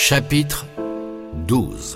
Chapitre 12.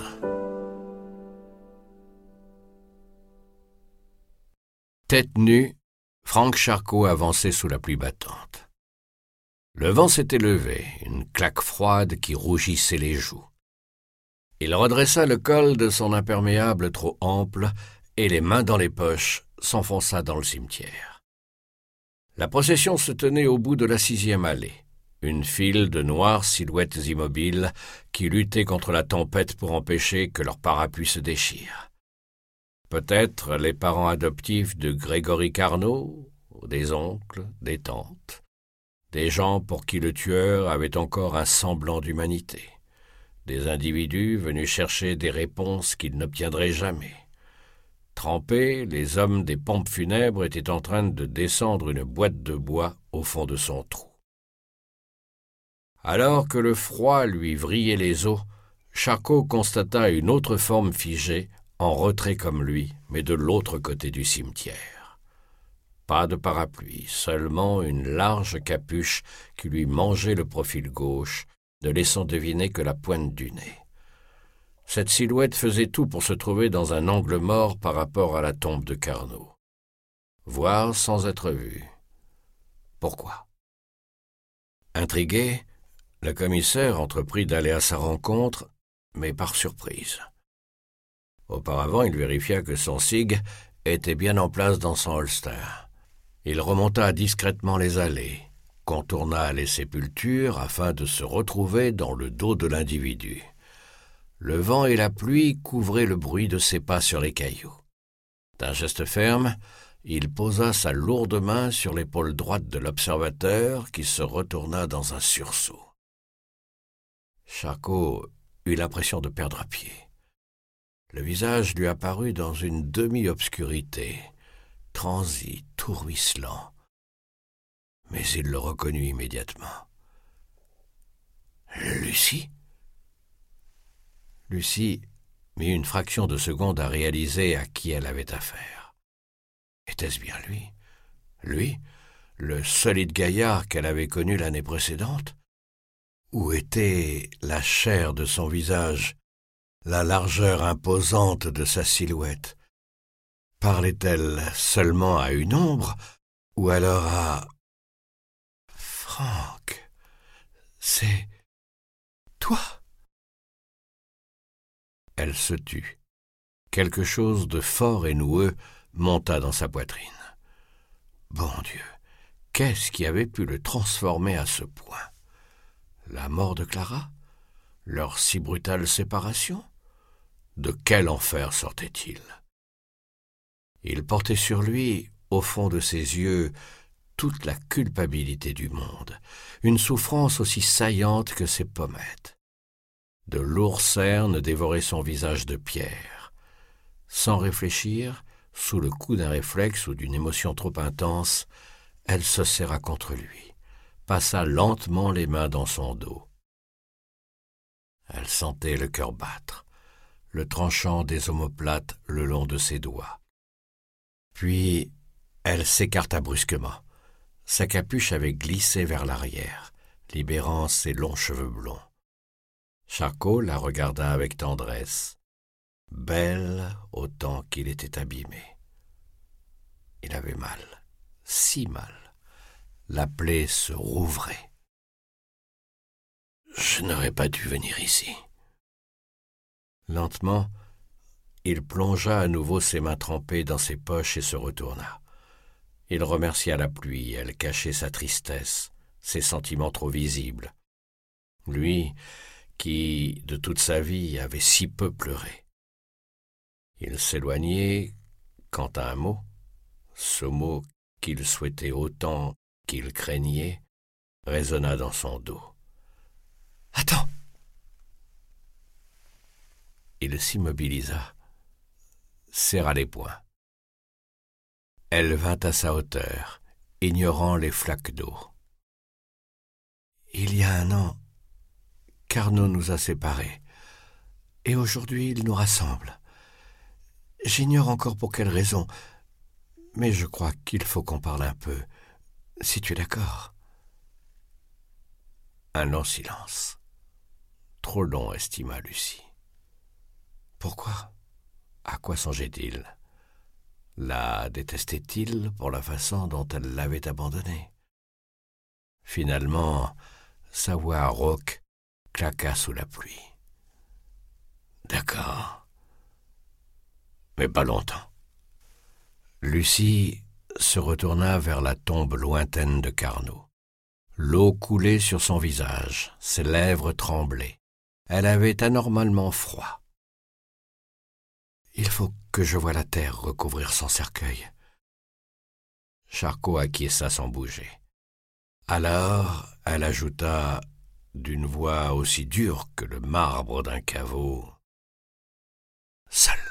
Tête nue, Franck Charcot avançait sous la pluie battante. Le vent s'était levé, une claque froide qui rougissait les joues. Il redressa le col de son imperméable trop ample et, les mains dans les poches, s'enfonça dans le cimetière. La procession se tenait au bout de la 6e allée, une file de noires silhouettes immobiles qui luttaient contre la tempête pour empêcher que leur parapluie se déchire. Peut-être les parents adoptifs de Grégory Carnot, des oncles, des tantes, des gens pour qui le tueur avait encore un semblant d'humanité, des individus venus chercher des réponses qu'ils n'obtiendraient jamais. Trempés, les hommes des pompes funèbres étaient en train de descendre une boîte de bois au fond de son trou. Alors que le froid lui vrillait les os, Charcot constata une autre forme figée, en retrait comme lui, mais de l'autre côté du cimetière. Pas de parapluie, seulement une large capuche qui lui mangeait le profil gauche, ne laissant deviner que la pointe du nez. Cette silhouette faisait tout pour se trouver dans un angle mort par rapport à la tombe de Carnot. Voir sans être vu. Pourquoi? Intrigué, le commissaire entreprit d'aller à sa rencontre, mais par surprise. Auparavant, il vérifia que son SIG était bien en place dans son holster. Il remonta discrètement les allées, contourna les sépultures afin de se retrouver dans le dos de l'individu. Le vent et la pluie couvraient le bruit de ses pas sur les cailloux. D'un geste ferme, il posa sa lourde main sur l'épaule droite de l'observateur qui se retourna dans un sursaut. Charcot eut l'impression de perdre pied. Le visage lui apparut dans une demi-obscurité, transi, tout ruisselant. Mais il le reconnut immédiatement. Lucie? Lucie mit une fraction de seconde à réaliser à qui elle avait affaire. Était-ce bien lui? Lui, le solide gaillard qu'elle avait connu l'année précédente? Où était la chair de son visage, la largeur imposante de sa silhouette? Parlait-elle seulement à une ombre, ou alors à... Franck, c'est... toi? Elle se tut. Quelque chose de fort et noueux monta dans sa poitrine. Bon Dieu, qu'est-ce qui avait pu le transformer à ce point? La mort de Clara? Leur si brutale séparation? De quel enfer sortait-il? Il portait sur lui, au fond de ses yeux, toute la culpabilité du monde, une souffrance aussi saillante que ses pommettes. De lourds cernes dévoraient son visage de pierre. Sans réfléchir, sous le coup d'un réflexe ou d'une émotion trop intense, elle se serra contre lui, passa lentement les mains dans son dos. Elle sentait le cœur battre, le tranchant des omoplates le long de ses doigts. Puis, elle s'écarta brusquement. Sa capuche avait glissé vers l'arrière, libérant ses longs cheveux blonds. Charcot la regarda avec tendresse, belle autant qu'il était abîmé. Il avait mal, si mal. La plaie se rouvrait. Je n'aurais pas dû venir ici. Lentement, il plongea à nouveau ses mains trempées dans ses poches et se retourna. Il remercia la pluie, elle cachait sa tristesse, ses sentiments trop visibles. Lui, qui, de toute sa vie, avait si peu pleuré. Il s'éloignait quant à un mot, ce mot qu'il souhaitait autant qu'il craignait, résonna dans son dos. « Attends !» Il s'immobilisa, serra les poings. Elle vint à sa hauteur, ignorant les flaques d'eau. « Il y a 1 an, Carnot nous a séparés, et aujourd'hui il nous rassemble. J'ignore encore pour quelle raison, mais je crois qu'il faut qu'on parle un peu, si tu es d'accord. » Un long silence. trop long, estima Lucie. Pourquoi? À quoi songeait-il? La détestait-il pour la façon dont elle l'avait abandonné? Finalement, sa voix rauque claqua sous la pluie. D'accord, mais pas longtemps. Lucie se retourna vers la tombe lointaine de Carnot. L'eau coulait sur son visage, ses lèvres tremblaient. Elle avait anormalement froid. « Il faut que je voie la terre recouvrir son cercueil. » Charcot acquiesça sans bouger. Alors, elle ajouta, d'une voix aussi dure que le marbre d'un caveau, « Seul